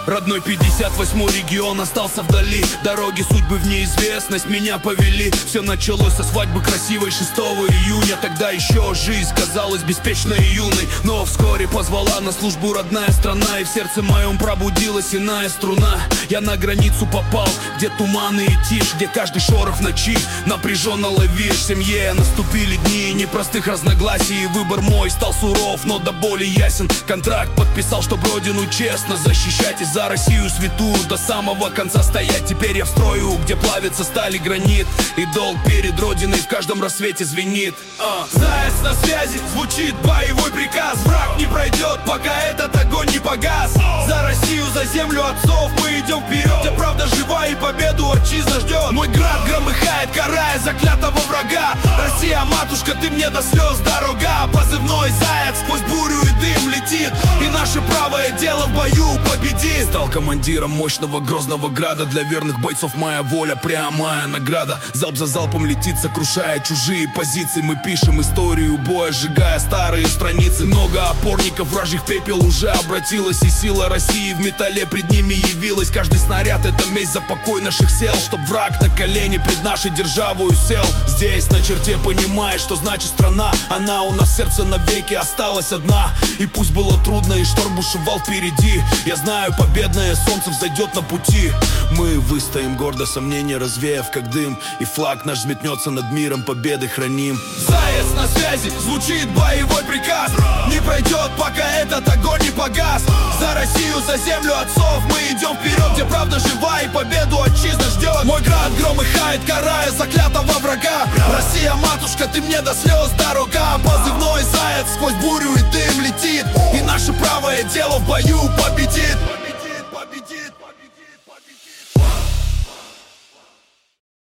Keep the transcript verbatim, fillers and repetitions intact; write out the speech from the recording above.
Родной пятьдесят восьмой регион остался вдали. Дороги судьбы в неизвестность меня повели. Все началось со свадьбы красивой шестого июня. Тогда еще жизнь казалась беспечной и юной, но вскоре позвала на службу родная страна. И в сердце моем пробудилась иная струна. Я на границу попал, где туманы и тишь, где каждый шорох в ночи напряженно ловишь. В семье наступили дни непростых разногласий, и выбор мой стал суров, но до боли ясен. Контракт подписал, чтоб родину честно защищать, и за Россию святую до самого конца стоять. Теперь я в строю, где плавится сталь и гранит, и долг перед родиной в каждом рассвете звенит. а. Заяц на связи, звучит боевой приказ. Враг не пройдет, пока этот огонь не погас. За Россию, за землю отцов мы идем вперед, где правда жива и победу отчизна ждет. Мой град громыхает, карая заклятого врага. Россия, матушка, ты мне до слез дорога. Позывной заяц сквозь бурю и дым летит, и наше правое дело в бою победит. Стал командиром мощного грозного града. Для верных бойцов моя воля прямая награда. Залп за залпом летит, сокрушая чужие позиции. Мы пишем историю боя, сжигая старые страницы. Много опорников вражьих пепел уже обратилось, и сила России в металле пред ними явилась. Каждый снаряд — это месть за покой наших сел, чтоб враг на колени пред нашей державою сел. Здесь на черте понимаешь, что значит страна. Она у нас в сердце навеки осталась одна. И пусть было трудно и шторм бушевал впереди, я знаю, победное солнце взойдет на пути. Мы выстоим гордо, сомнения развеяв как дым, и флаг наш взметнется над миром, победы храним. Заяц на связи, звучит боевой приказ. Не пройдет, пока этот огонь не погас. За Россию, за землю отцов мы идем вперед, где правда жива и победу отчизна ждет. Мой град громыхает, карая заклятого врага. Россия, матушка, ты мне до слез дорога. Позывной заяц сквозь бурю и дым летит, и наше правое дело в бою победит.